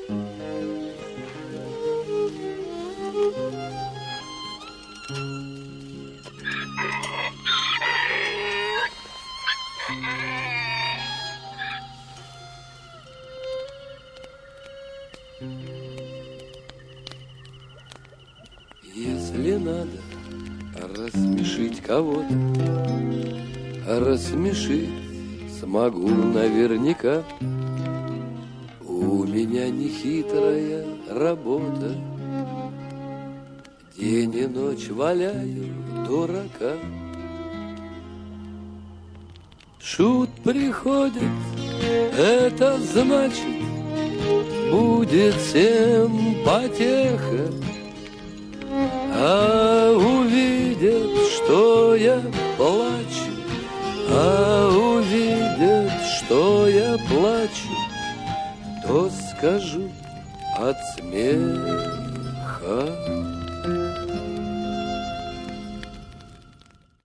Если надо рассмешить кого-то, рассмешить смогу наверняка. У меня нехитрая работа, день и ночь валяю дурака. Шут приходит, это значит, будет всем потеха. А увидят, что я плачу, а увидят, что я плачу, то скажу от смеха.